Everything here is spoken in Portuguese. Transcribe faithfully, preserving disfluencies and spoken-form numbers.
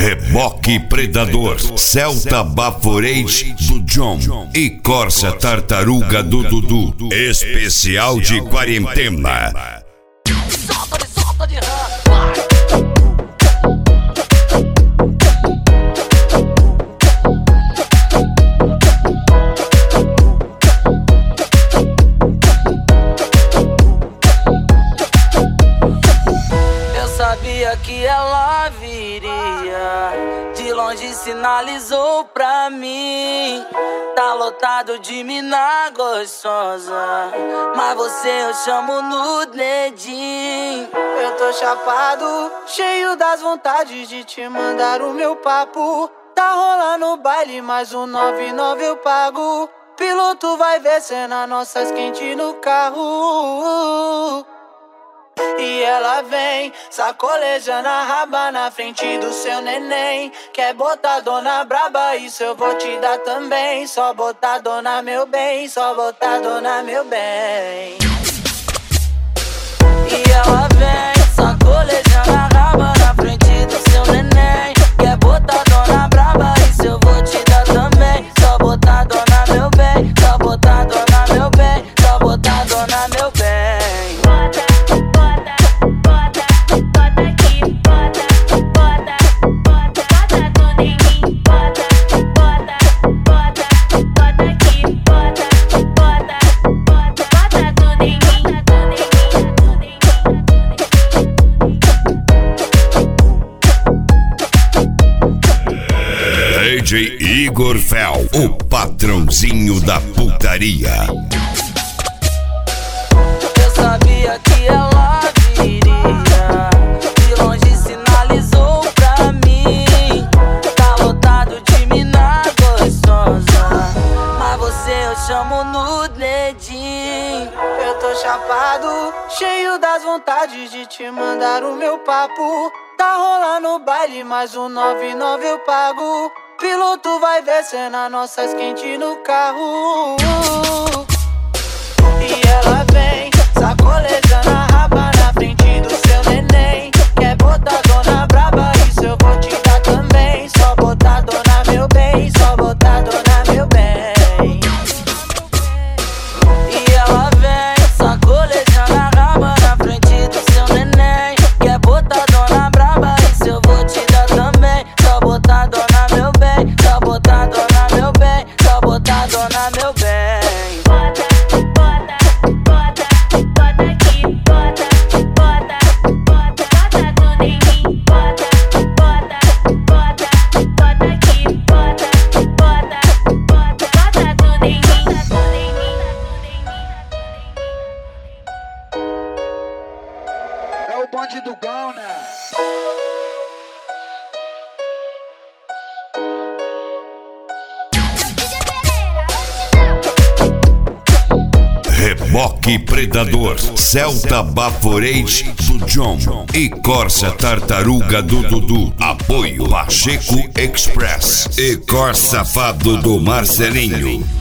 Reboque Predador, Celta Baforage do John e Corsa Tartaruga do Dudu. Especial de quarentena. Solta de solta de rã. Sabia que ela viria, de longe sinalizou pra mim. Tá lotado de mina gostosa, mas você eu chamo no dedinho. Eu tô chapado, cheio das vontades de te mandar o meu papo. Tá rolando o baile, mais um nove e nove eu pago. Piloto vai ver cena nossas quentes no carro. E ela vem, sacolejando a raba na frente do seu neném. Quer botar dona braba, isso eu vou te dar também. Só botar dona meu bem, só botar dona meu bem. E ela vem, sacolejando a raba na frente do seu neném. Quer botar dona braba, isso eu vou te dar também. Só botar dona meu bem, só botar dona meu bem, só botar dona meu bem. D J Igor Fel, o patrãozinho da putaria. Eu sabia que ela viria, de longe sinalizou pra mim. Tá lotado de mina gostosa, mas você eu chamo no dedinho. Eu tô chapado, cheio das vontades de te mandar o meu papo. Tá rolando o baile, mais um nove e nove eu pago. Piloto vai ver cena nossas quentes no carro. E ela vem, sacolejando a raba na frente do seu neném. Quer botar dona braba, isso eu vou te dar também. Só botar dona meu bem, só botar dona meu bem. E ela vem, sacolejando a raba na frente do seu neném. Quer botar dona braba, isso eu vou te dar também. Só botar dona meu bem, só botar dona meu bem, só botar dona meu bem. Bota, bota, bota, bota aqui, bota, bota, bota, bota tudo em mim. Bota, bota, bota, bota aqui, bota, bota, bota, bota tudo em mim. Tudo em mim, tudo em mim. É o bonde do Gão, né? Reboque Predador, Celta Baforage do John e Corsa Tartaruga do Dudu. Apoio Pacheco Express e Corsa Safado do Marcelinho.